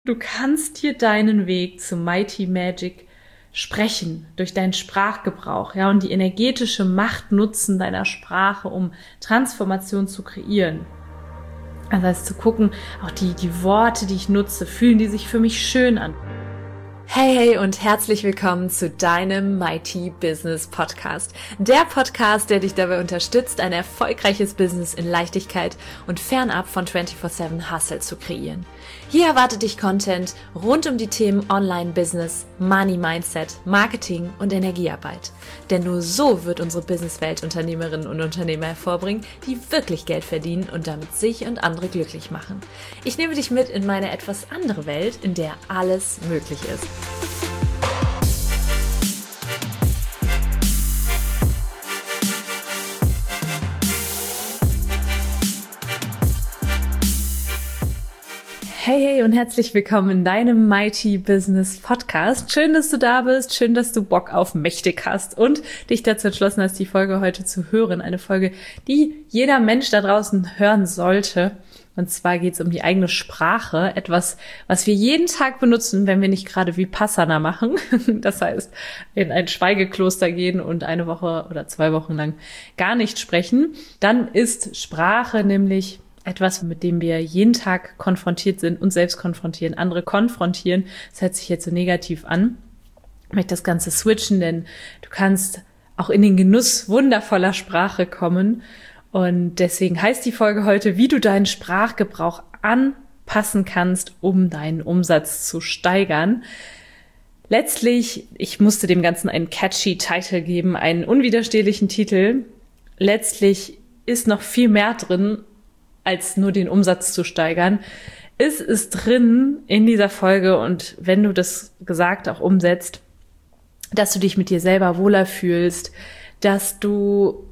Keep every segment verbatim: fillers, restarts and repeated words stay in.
Du kannst dir deinen Weg zu Mighty Magic sprechen durch deinen Sprachgebrauch, ja, und die energetische Macht nutzen deiner Sprache, um Transformation zu kreieren. Das heißt, zu gucken, auch die, die Worte, die ich nutze, fühlen die sich für mich schön an. Hey, hey und herzlich willkommen zu deinem Mighty Business Podcast. Der Podcast, der dich dabei unterstützt, ein erfolgreiches Business in Leichtigkeit und fernab von vierundzwanzig sieben Hustle zu kreieren. Hier erwartet dich Content rund um die Themen Online-Business, Money-Mindset, Marketing und Energiearbeit. Denn nur so wird unsere Businesswelt Unternehmerinnen und Unternehmer hervorbringen, die wirklich Geld verdienen und damit sich und andere glücklich machen. Ich nehme dich mit in meine etwas andere Welt, in der alles möglich ist. Hey, hey und herzlich willkommen in deinem Mighty Business Podcast. Schön, dass du da bist, schön, dass du Bock auf mächtig hast und dich dazu entschlossen hast, die Folge heute zu hören. Eine Folge, die jeder Mensch da draußen hören sollte. Und zwar geht es um die eigene Sprache, etwas, was wir jeden Tag benutzen, wenn wir nicht gerade Vipassana machen. Das heißt, in ein Schweigekloster gehen und eine Woche oder zwei Wochen lang gar nicht sprechen. Dann ist Sprache nämlich etwas, mit dem wir jeden Tag konfrontiert sind, uns selbst konfrontieren, andere konfrontieren. Das hört sich jetzt so negativ an. Ich möchte das Ganze switchen, denn du kannst auch in den Genuss wundervoller Sprache kommen. Und deswegen heißt die Folge heute, wie du deinen Sprachgebrauch anpassen kannst, um deinen Umsatz zu steigern. Letztlich, ich musste dem Ganzen einen catchy Titel geben, einen unwiderstehlichen Titel. Letztlich ist noch viel mehr drin, als nur den Umsatz zu steigern. Es ist drin in dieser Folge, und wenn du das gesagt auch umsetzt, dass du dich mit dir selber wohler fühlst, dass du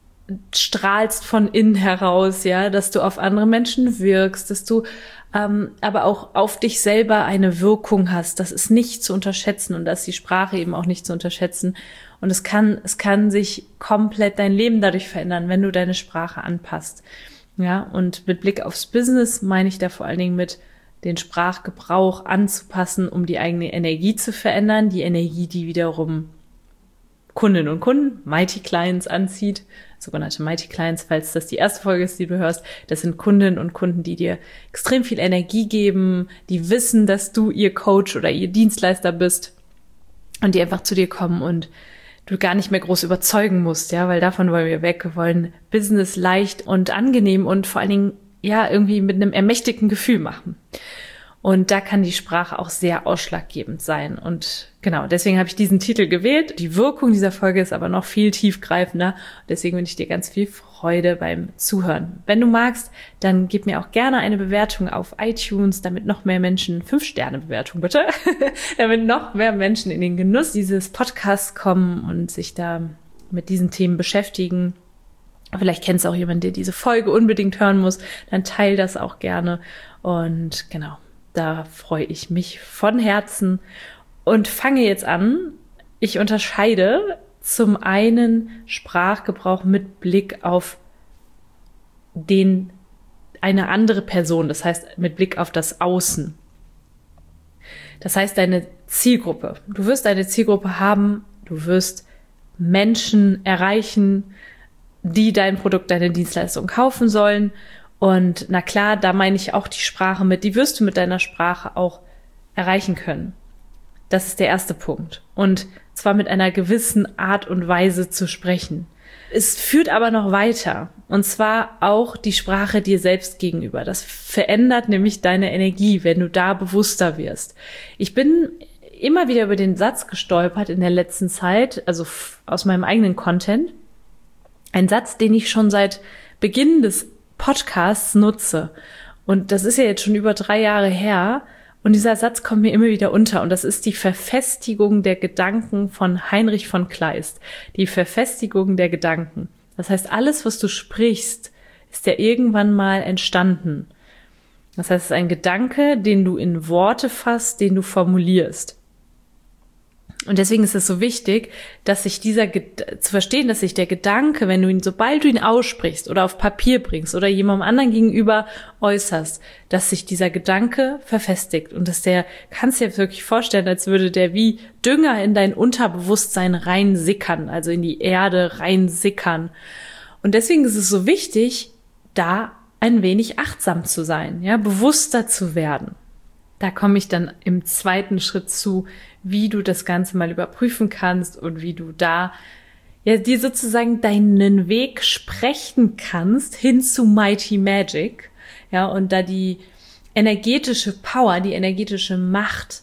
strahlst von innen heraus, ja, dass du auf andere Menschen wirkst, dass du ähm, aber auch auf dich selber eine Wirkung hast. Das ist nicht zu unterschätzen und das ist die Sprache eben auch nicht zu unterschätzen. Und es kann, es kann sich komplett dein Leben dadurch verändern, wenn du deine Sprache anpasst. Ja, und mit Blick aufs Business meine ich da vor allen Dingen mit, den Sprachgebrauch anzupassen, um die eigene Energie zu verändern. Die Energie, die wiederum Kundinnen und Kunden, Mighty Clients anzieht, sogenannte Mighty Clients, falls das die erste Folge ist, die du hörst. Das sind Kundinnen und Kunden, die dir extrem viel Energie geben, die wissen, dass du ihr Coach oder ihr Dienstleister bist und die einfach zu dir kommen und du gar nicht mehr groß überzeugen musst, ja, weil davon wollen wir weg. Wir wollen Business leicht und angenehm und vor allen Dingen, ja, irgendwie mit einem ermächtigten Gefühl machen. Und da kann die Sprache auch sehr ausschlaggebend sein. Und genau, deswegen habe ich diesen Titel gewählt. Die Wirkung dieser Folge ist aber noch viel tiefgreifender. Deswegen wünsche ich dir ganz viel Freude beim Zuhören. Wenn du magst, dann gib mir auch gerne eine Bewertung auf iTunes, damit noch mehr Menschen, fünf Sterne Bewertung bitte, damit noch mehr Menschen in den Genuss dieses Podcasts kommen und sich da mit diesen Themen beschäftigen. Vielleicht kennst du auch jemanden, der diese Folge unbedingt hören muss. Dann teil das auch gerne. Und genau, da freue ich mich von Herzen und fange jetzt an. Ich unterscheide zum einen Sprachgebrauch mit Blick auf den, eine andere Person, das heißt mit Blick auf das Außen. Das heißt deine Zielgruppe. Du wirst eine Zielgruppe haben, du wirst Menschen erreichen, die dein Produkt, deine Dienstleistung kaufen sollen. Und na klar, da meine ich auch die Sprache mit, die wirst du mit deiner Sprache auch erreichen können. Das ist der erste Punkt. Und zwar mit einer gewissen Art und Weise zu sprechen. Es führt aber noch weiter. Und zwar auch die Sprache dir selbst gegenüber. Das verändert nämlich deine Energie, wenn du da bewusster wirst. Ich bin immer wieder über den Satz gestolpert in der letzten Zeit, also aus meinem eigenen Content. Ein Satz, den ich schon seit Beginn des Podcasts nutze. Und das ist ja jetzt schon über drei Jahre her. Und dieser Satz kommt mir immer wieder unter. Und das ist die Verfestigung der Gedanken von Heinrich von Kleist. Die Verfestigung der Gedanken. Das heißt, alles, was du sprichst, ist ja irgendwann mal entstanden. Das heißt, es ist ein Gedanke, den du in Worte fasst, den du formulierst. Und deswegen ist es so wichtig, dass sich dieser, zu verstehen, dass sich der Gedanke, wenn du ihn, sobald du ihn aussprichst oder auf Papier bringst oder jemandem anderen gegenüber äußerst, dass sich dieser Gedanke verfestigt und dass der, kannst dir wirklich vorstellen, als würde der wie Dünger in dein Unterbewusstsein reinsickern, also in die Erde reinsickern. Und deswegen ist es so wichtig, da ein wenig achtsam zu sein, ja, bewusster zu werden. Da komme ich dann im zweiten Schritt zu, wie du das Ganze mal überprüfen kannst und wie du da ja dir sozusagen deinen Weg sprechen kannst hin zu Mighty Magic, ja, und da die energetische Power, die energetische Macht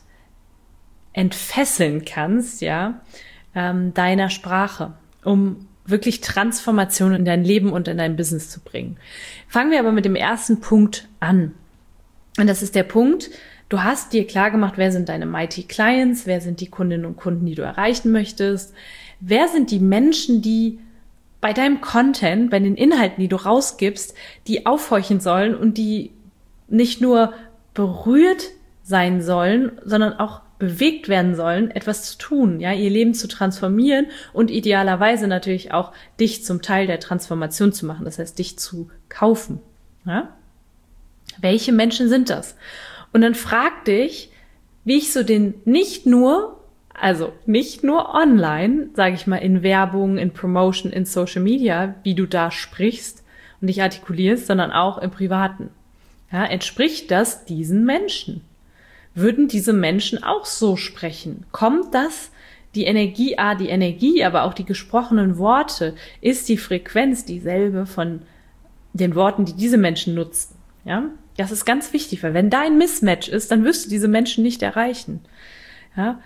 entfesseln kannst, ja, ähm, deiner Sprache, um wirklich Transformation in dein Leben und in dein Business zu bringen. Fangen wir aber mit dem ersten Punkt an. Und das ist der Punkt, du hast dir klar gemacht, wer sind deine Mighty Clients, wer sind die Kundinnen und Kunden, die du erreichen möchtest, wer sind die Menschen, die bei deinem Content, bei den Inhalten, die du rausgibst, die aufhorchen sollen und die nicht nur berührt sein sollen, sondern auch bewegt werden sollen, etwas zu tun, ja, ihr Leben zu transformieren und idealerweise natürlich auch dich zum Teil der Transformation zu machen, das heißt, dich zu kaufen, ja? Welche Menschen sind das? Und dann frag dich, wie ich so den nicht nur, also nicht nur online, sage ich mal, in Werbung, in Promotion, in Social Media, wie du da sprichst und dich artikulierst, sondern auch im Privaten. Ja, entspricht das diesen Menschen? Würden diese Menschen auch so sprechen? Kommt das, die Energie, ah, die Energie, aber auch die gesprochenen Worte, ist die Frequenz dieselbe von den Worten, die diese Menschen nutzen? Ja, das ist ganz wichtig, weil wenn da ein Mismatch ist, dann wirst du diese Menschen nicht erreichen. Ja,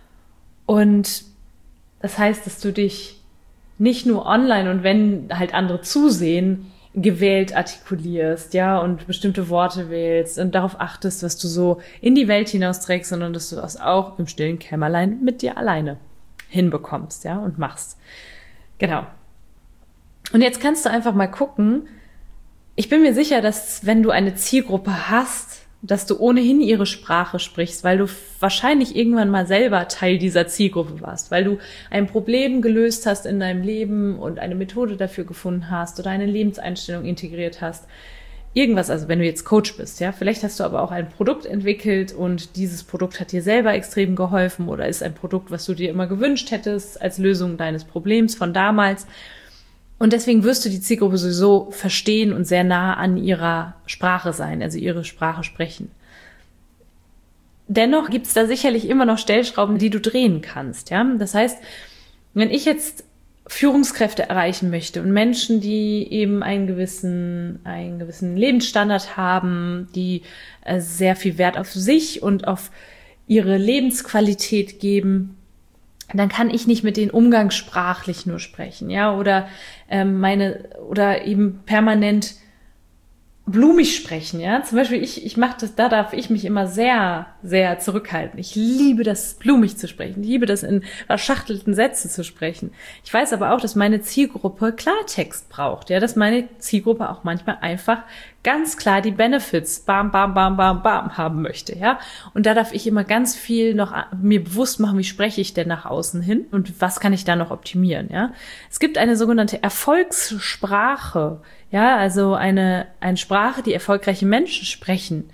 und das heißt, dass du dich nicht nur online und wenn halt andere zusehen, gewählt artikulierst, ja, und bestimmte Worte wählst und darauf achtest, was du so in die Welt hinausträgst, sondern dass du das auch im stillen Kämmerlein mit dir alleine hinbekommst, ja, und machst. Genau. Und jetzt kannst du einfach mal gucken, ich bin mir sicher, dass wenn du eine Zielgruppe hast, dass du ohnehin ihre Sprache sprichst, weil du wahrscheinlich irgendwann mal selber Teil dieser Zielgruppe warst, weil du ein Problem gelöst hast in deinem Leben und eine Methode dafür gefunden hast oder eine Lebenseinstellung integriert hast. Irgendwas, also wenn du jetzt Coach bist, ja, vielleicht hast du aber auch ein Produkt entwickelt und dieses Produkt hat dir selber extrem geholfen oder ist ein Produkt, was du dir immer gewünscht hättest als Lösung deines Problems von damals. Und deswegen wirst du die Zielgruppe sowieso verstehen und sehr nah an ihrer Sprache sein, also ihre Sprache sprechen. Dennoch gibt es da sicherlich immer noch Stellschrauben, die du drehen kannst. Ja? Das heißt, wenn ich jetzt Führungskräfte erreichen möchte und Menschen, die eben einen gewissen, einen gewissen Lebensstandard haben, die äh, sehr viel Wert auf sich und auf ihre Lebensqualität geben, dann kann ich nicht mit denen umgangssprachlich nur sprechen, ja, oder ähm, meine oder eben permanent blumig sprechen, ja. Zum Beispiel ich ich mache das, da darf ich mich immer sehr sehr zurückhalten. Ich liebe das, blumig zu sprechen, ich liebe das, in verschachtelten Sätzen zu sprechen. Ich weiß aber auch, dass meine Zielgruppe Klartext braucht, ja, dass meine Zielgruppe auch manchmal einfach ganz klar die Benefits bam, bam, bam, bam, bam haben möchte, ja. Und da darf ich immer ganz viel noch mir bewusst machen, wie spreche ich denn nach außen hin und was kann ich da noch optimieren, ja. Es gibt eine sogenannte Erfolgssprache, ja, also eine, eine Sprache, die erfolgreiche Menschen sprechen.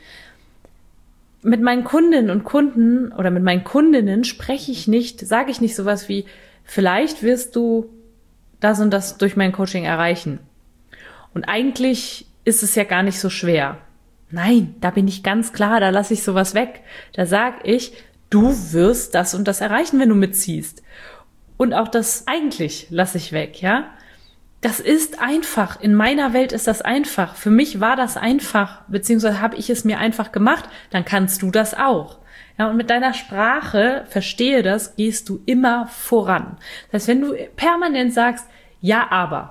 Mit meinen Kundinnen und Kunden oder mit meinen Kundinnen spreche ich nicht, sage ich nicht sowas wie, vielleicht wirst du das und das durch mein Coaching erreichen. Und eigentlich ist es ja gar nicht so schwer. Nein, da bin ich ganz klar, da lasse ich sowas weg. Da sage ich, du wirst das und das erreichen, wenn du mitziehst. Und auch das eigentlich lasse ich weg, ja. Das ist einfach. In meiner Welt ist das einfach. Für mich war das einfach, beziehungsweise habe ich es mir einfach gemacht. Dann kannst du das auch. Ja, und mit deiner Sprache, verstehe das, gehst du immer voran. Das heißt, wenn du permanent sagst, ja, aber,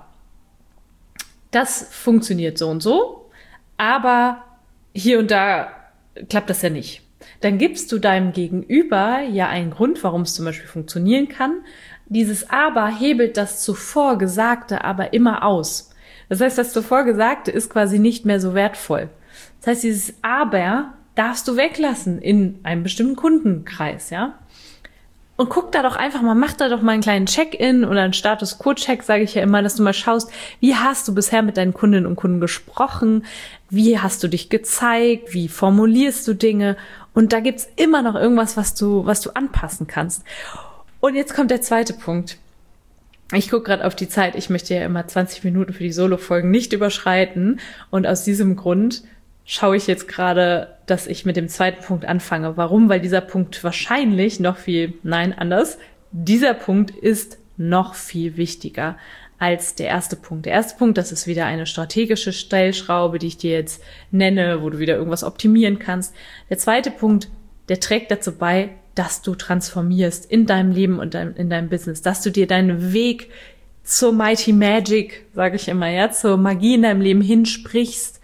das funktioniert so und so, aber hier und da klappt das ja nicht. Dann gibst du deinem Gegenüber ja einen Grund, warum es zum Beispiel funktionieren kann. Dieses Aber hebelt das zuvor Gesagte aber immer aus. Das heißt, das zuvor Gesagte ist quasi nicht mehr so wertvoll. Das heißt, dieses Aber darfst du weglassen in einem bestimmten Kundenkreis, ja. Und guck da doch einfach mal, mach da doch mal einen kleinen Check-in oder einen Status-Quo-Check, sage ich ja immer, dass du mal schaust, wie hast du bisher mit deinen Kundinnen und Kunden gesprochen, wie hast du dich gezeigt, wie formulierst du Dinge, und da gibt's immer noch irgendwas, was du, was du anpassen kannst. Und jetzt kommt der zweite Punkt. Ich gucke gerade auf die Zeit, ich möchte ja immer zwanzig Minuten für die Solo-Folgen nicht überschreiten, und aus diesem Grund schaue ich jetzt gerade, dass ich mit dem zweiten Punkt anfange. Warum? Weil dieser Punkt wahrscheinlich noch viel, nein, anders. Dieser Punkt ist noch viel wichtiger als der erste Punkt. Der erste Punkt, das ist wieder eine strategische Stellschraube, die ich dir jetzt nenne, wo du wieder irgendwas optimieren kannst. Der zweite Punkt, der trägt dazu bei, dass du transformierst in deinem Leben und in deinem Business, dass du dir deinen Weg zur Mighty Magic, sage ich immer, ja, zur Magie in deinem Leben hinsprichst.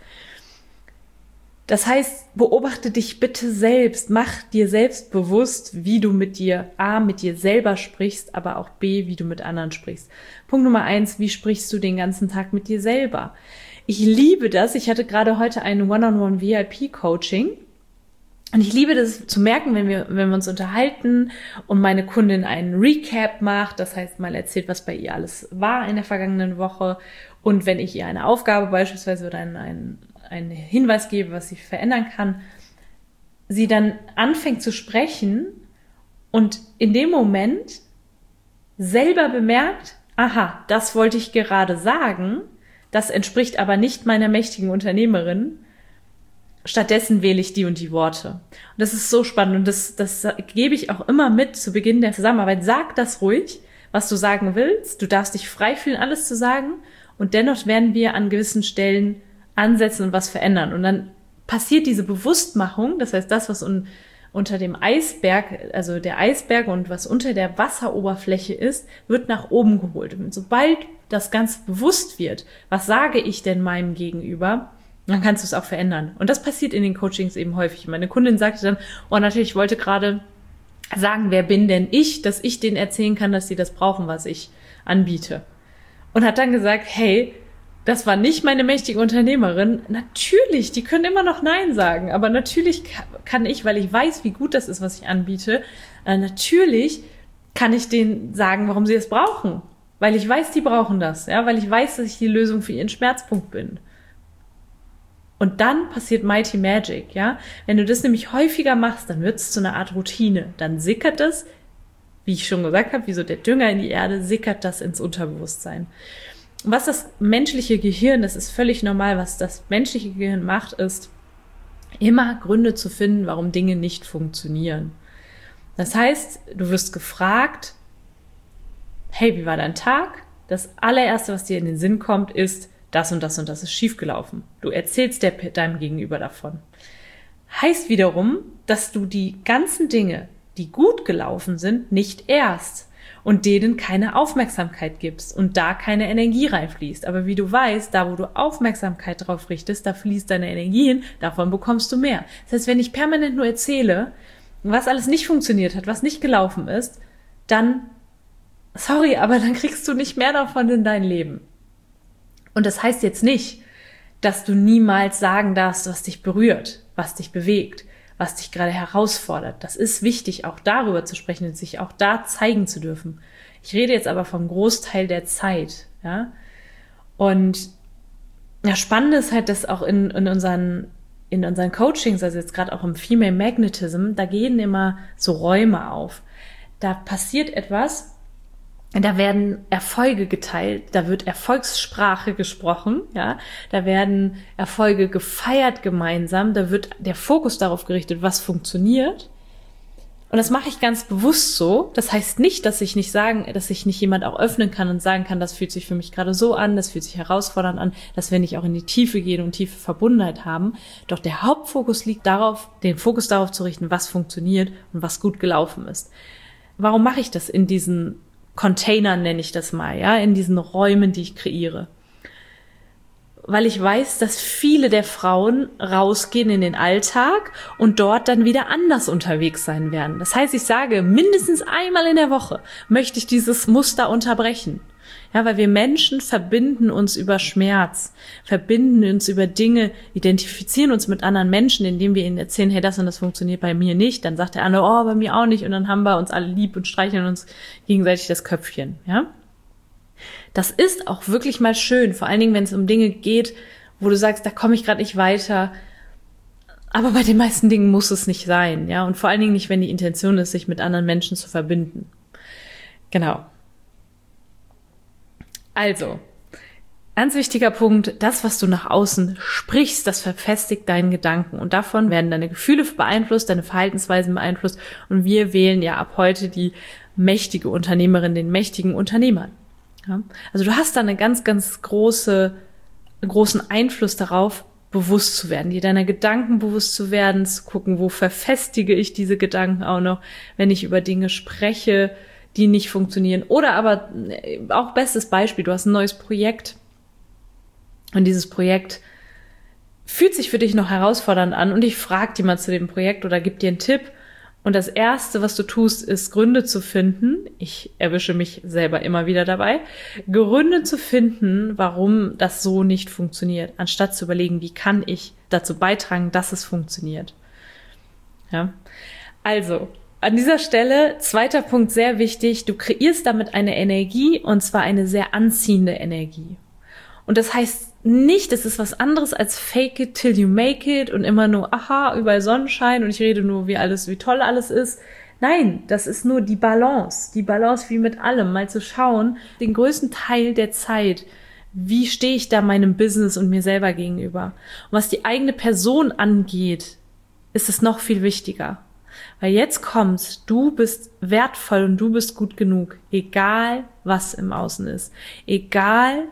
Das heißt, beobachte dich bitte selbst, mach dir selbst bewusst, wie du mit dir, A, mit dir selber sprichst, aber auch B, wie du mit anderen sprichst. Punkt Nummer eins, wie sprichst du den ganzen Tag mit dir selber? Ich liebe das, ich hatte gerade heute ein One-on-One V I P-Coaching und ich liebe das zu merken, wenn wir, wenn wir uns unterhalten und meine Kundin einen Recap macht, das heißt mal erzählt, was bei ihr alles war in der vergangenen Woche, und wenn ich ihr eine Aufgabe beispielsweise oder einen, einen einen Hinweis gebe, was sie verändern kann, sie dann anfängt zu sprechen und in dem Moment selber bemerkt, aha, das wollte ich gerade sagen, das entspricht aber nicht meiner mächtigen Unternehmerin, stattdessen wähle ich die und die Worte. Und das ist so spannend, und das, das gebe ich auch immer mit zu Beginn der Zusammenarbeit. Sag das ruhig, was du sagen willst, du darfst dich frei fühlen, alles zu sagen, und dennoch werden wir an gewissen Stellen ansetzen und was verändern. Und dann passiert diese Bewusstmachung, das heißt, das, was un, unter dem Eisberg, also der Eisberg und was unter der Wasseroberfläche ist, wird nach oben geholt. Und sobald das Ganze bewusst wird, was sage ich denn meinem Gegenüber, dann kannst du es auch verändern. Und das passiert in den Coachings eben häufig. Meine Kundin sagte dann, oh, natürlich, ich wollte gerade sagen, wer bin denn ich, dass ich denen erzählen kann, dass sie das brauchen, was ich anbiete. Und hat dann gesagt, hey, das war nicht meine mächtige Unternehmerin. Natürlich, die können immer noch Nein sagen, aber natürlich kann ich, weil ich weiß, wie gut das ist, was ich anbiete, äh, natürlich kann ich denen sagen, warum sie es brauchen. Weil ich weiß, die brauchen das, ja, weil ich weiß, dass ich die Lösung für ihren Schmerzpunkt bin. Und dann passiert Mighty Magic, ja. Wenn du das nämlich häufiger machst, dann wird es zu einer Art Routine. Dann sickert es, wie ich schon gesagt habe, wie so der Dünger in die Erde, sickert das ins Unterbewusstsein. Was das menschliche Gehirn, das ist völlig normal, was das menschliche Gehirn macht, ist, immer Gründe zu finden, warum Dinge nicht funktionieren. Das heißt, du wirst gefragt, hey, wie war dein Tag? Das allererste, was dir in den Sinn kommt, ist, das und das und das ist schiefgelaufen. Du erzählst der, deinem Gegenüber davon. Heißt wiederum, dass du die ganzen Dinge, die gut gelaufen sind, nicht erst und denen keine Aufmerksamkeit gibst und da keine Energie reinfließt. Aber wie du weißt, da wo du Aufmerksamkeit drauf richtest, da fließt deine Energie hin, davon bekommst du mehr. Das heißt, wenn ich permanent nur erzähle, was alles nicht funktioniert hat, was nicht gelaufen ist, dann, sorry, aber dann kriegst du nicht mehr davon in dein Leben. Und das heißt jetzt nicht, dass du niemals sagen darfst, was dich berührt, was dich bewegt, was dich gerade herausfordert. Das ist wichtig, auch darüber zu sprechen und sich auch da zeigen zu dürfen. Ich rede jetzt aber vom Großteil der Zeit, ja. Und ja, spannend ist halt, dass auch in, in unseren, in unseren Coachings, also jetzt gerade auch im Female Magnetism, da gehen immer so Räume auf. Da passiert etwas, da werden Erfolge geteilt, da wird Erfolgssprache gesprochen, ja, da werden Erfolge gefeiert gemeinsam, da wird der Fokus darauf gerichtet, was funktioniert. Und das mache ich ganz bewusst so. Das heißt nicht, dass ich nicht sagen, dass sich nicht jemand auch öffnen kann und sagen kann, das fühlt sich für mich gerade so an, das fühlt sich herausfordernd an, dass wir nicht auch in die Tiefe gehen und tiefe Verbundenheit haben. Doch der Hauptfokus liegt darauf, den Fokus darauf zu richten, was funktioniert und was gut gelaufen ist. Warum mache ich das in diesen Containern, nenne ich das mal, ja, in diesen Räumen, die ich kreiere? Weil ich weiß, dass viele der Frauen rausgehen in den Alltag und dort dann wieder anders unterwegs sein werden. Das heißt, ich sage, mindestens einmal in der Woche möchte ich dieses Muster unterbrechen. Ja, weil wir Menschen verbinden uns über Schmerz, verbinden uns über Dinge, identifizieren uns mit anderen Menschen, indem wir ihnen erzählen, hey, das und das funktioniert bei mir nicht. Dann sagt der andere, oh, bei mir auch nicht. Und dann haben wir uns alle lieb und streicheln uns gegenseitig das Köpfchen, ja. Das ist auch wirklich mal schön, vor allen Dingen, wenn es um Dinge geht, wo du sagst, da komme ich gerade nicht weiter. Aber bei den meisten Dingen muss es nicht sein, ja. Und vor allen Dingen nicht, wenn die Intention ist, sich mit anderen Menschen zu verbinden. Genau. Also, ganz wichtiger Punkt, das, was du nach außen sprichst, das verfestigt deinen Gedanken. Und davon werden deine Gefühle beeinflusst, deine Verhaltensweisen beeinflusst. Und wir wählen ja ab heute die mächtige Unternehmerin, den mächtigen Unternehmer. Ja? Also du hast da eine ganz, ganz große, großen Einfluss darauf, bewusst zu werden, dir deiner Gedanken bewusst zu werden, zu gucken, wo verfestige ich diese Gedanken auch noch, wenn ich über Dinge spreche, die nicht funktionieren. Oder aber auch bestes Beispiel, du hast ein neues Projekt und dieses Projekt fühlt sich für dich noch herausfordernd an und ich frage dir mal zu dem Projekt oder gebe dir einen Tipp und das Erste, was du tust, ist Gründe zu finden. Ich erwische mich selber immer wieder dabei, Gründe zu finden, warum das so nicht funktioniert, anstatt zu überlegen, wie kann ich dazu beitragen, dass es funktioniert. Ja, also an dieser Stelle, zweiter Punkt, sehr wichtig, du kreierst damit eine Energie und zwar eine sehr anziehende Energie. Und das heißt nicht, das ist was anderes als fake it till you make it und immer nur, aha, überall Sonnenschein und ich rede nur, wie alles, wie toll alles ist. Nein, das ist nur die Balance, die Balance wie mit allem, mal zu schauen, den größten Teil der Zeit, wie stehe ich da meinem Business und mir selber gegenüber. Und was die eigene Person angeht, ist es noch viel wichtiger. Weil jetzt kommt's, du bist wertvoll und du bist gut genug, egal was im Außen ist, egal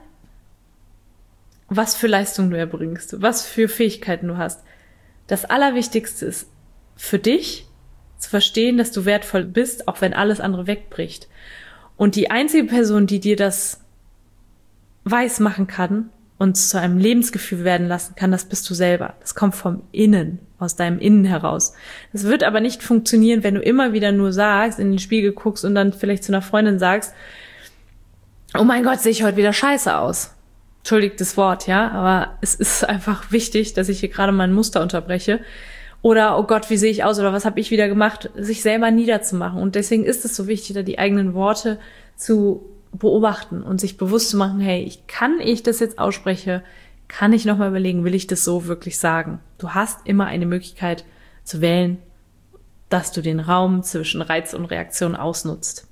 was für Leistung du erbringst, was für Fähigkeiten du hast. Das Allerwichtigste ist für dich zu verstehen, dass du wertvoll bist, auch wenn alles andere wegbricht. Und die einzige Person, die dir das weiß machen kann und zu einem Lebensgefühl werden lassen kann, das bist du selber. Das kommt vom Innen, aus deinem Innen heraus. Das wird aber nicht funktionieren, wenn du immer wieder nur sagst, in den Spiegel guckst und dann vielleicht zu einer Freundin sagst, oh mein Gott, sehe ich heute wieder scheiße aus. Entschuldigt das Wort, ja, aber es ist einfach wichtig, dass ich hier gerade mal ein Muster unterbreche. Oder, oh Gott, wie sehe ich aus oder was habe ich wieder gemacht, sich selber niederzumachen. Und deswegen ist es so wichtig, da die eigenen Worte zu beobachten und sich bewusst zu machen, hey, ich kann ich das jetzt ausspreche, kann ich nochmal überlegen, will ich das so wirklich sagen? Du hast immer eine Möglichkeit zu wählen, dass du den Raum zwischen Reiz und Reaktion ausnutzt.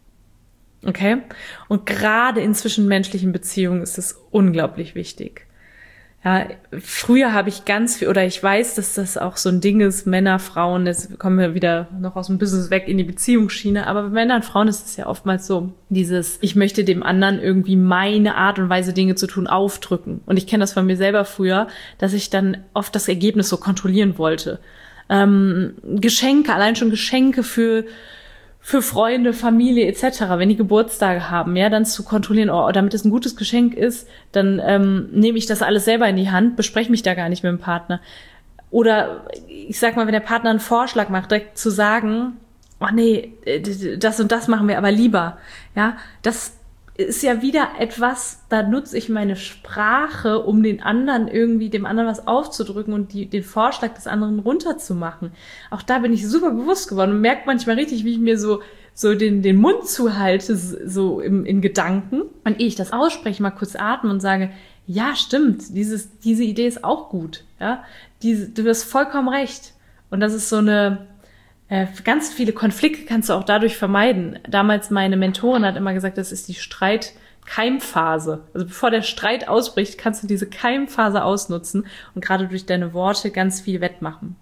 Okay? Und gerade in zwischenmenschlichen Beziehungen ist es unglaublich wichtig. Ja, früher habe ich ganz viel, oder ich weiß, dass das auch so ein Ding ist, Männer, Frauen, jetzt kommen wir wieder noch aus dem Business weg in die Beziehungsschiene, aber bei Männern und Frauen ist es ja oftmals so, dieses, ich möchte dem anderen irgendwie meine Art und Weise, Dinge zu tun, aufdrücken. Und ich kenne das von mir selber früher, dass ich dann oft das Ergebnis so kontrollieren wollte. Ähm, Geschenke, allein schon Geschenke für für Freunde, Familie et cetera, wenn die Geburtstage haben, ja, dann zu kontrollieren, oh, damit es ein gutes Geschenk ist, dann ähm, nehme ich das alles selber in die Hand, bespreche mich da gar nicht mit dem Partner. Oder ich sag mal, wenn der Partner einen Vorschlag macht, direkt zu sagen, oh nee, das und das machen wir aber lieber, ja, das ist ja wieder etwas, da nutze ich meine Sprache, um den anderen irgendwie, dem anderen was aufzudrücken und die, den Vorschlag des anderen runterzumachen. Auch da bin ich super bewusst geworden und merke manchmal richtig, wie ich mir so, so den, den Mund zuhalte, so im, in Gedanken. Und ehe ich das ausspreche, mal kurz atme und sage, ja, stimmt, dieses, diese Idee ist auch gut, ja. Diese, du hast vollkommen recht. Und das ist so eine, ganz viele Konflikte kannst du auch dadurch vermeiden. Damals meine Mentorin hat immer gesagt, das ist die Streit-Keimphase. Also bevor der Streit ausbricht, kannst du diese Keimphase ausnutzen und gerade durch deine Worte ganz viel wettmachen.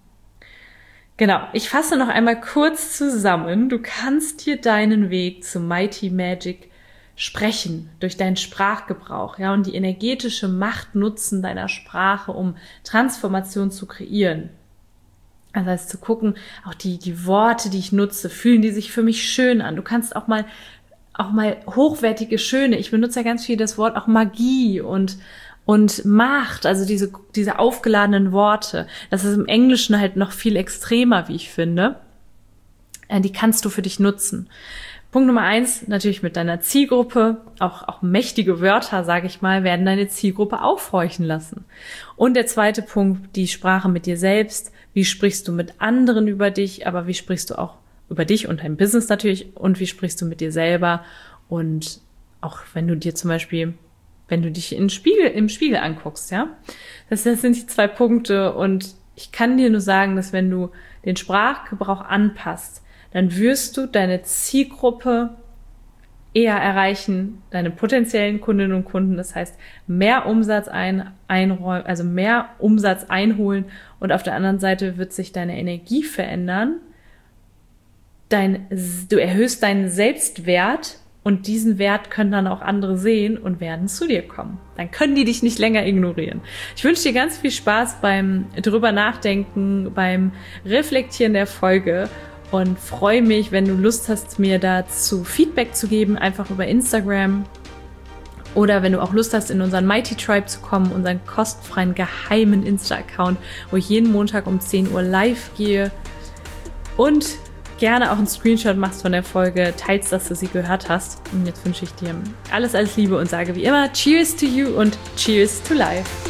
Genau, ich fasse noch einmal kurz zusammen. Du kannst dir deinen Weg zu Mighty Magic sprechen durch deinen Sprachgebrauch, ja, und die energetische Macht nutzen deiner Sprache, um Transformation zu kreieren. Also heißt zu gucken, auch die die Worte, die ich nutze, fühlen die sich für mich schön an. Du kannst auch mal auch mal hochwertige, schöne, ich benutze ja ganz viel das Wort auch Magie und und Macht, also diese diese aufgeladenen Worte. Das ist im Englischen halt noch viel extremer, wie ich finde. Die kannst du für dich nutzen. Punkt Nummer eins, natürlich mit deiner Zielgruppe, auch, auch mächtige Wörter, sage ich mal, werden deine Zielgruppe aufhorchen lassen. Und der zweite Punkt, die Sprache mit dir selbst. Wie sprichst du mit anderen über dich, aber wie sprichst du auch über dich und dein Business natürlich und wie sprichst du mit dir selber? Und auch wenn du dir zum Beispiel, wenn du dich im Spiegel, im Spiegel anguckst, ja. Das, das sind die zwei Punkte und ich kann dir nur sagen, dass wenn du den Sprachgebrauch anpasst, dann wirst du deine Zielgruppe eher erreichen, deine potenziellen Kundinnen und Kunden, das heißt mehr Umsatz ein, einräumen, also mehr Umsatz einholen und auf der anderen Seite wird sich deine Energie verändern. Dein, du erhöhst deinen Selbstwert und diesen Wert können dann auch andere sehen und werden zu dir kommen. Dann können die dich nicht länger ignorieren. Ich wünsche dir ganz viel Spaß beim drüber nachdenken, beim Reflektieren der Folge und freue mich, wenn du Lust hast, mir dazu Feedback zu geben, einfach über Instagram. Oder wenn du auch Lust hast, in unseren Mighty Tribe zu kommen, unseren kostenfreien geheimen Insta-Account, wo ich jeden Montag um zehn Uhr live gehe und gerne auch einen Screenshot machst von der Folge, teilst, dass du sie gehört hast. Und jetzt wünsche ich dir alles, alles Liebe und sage wie immer, Cheers to you und Cheers to life.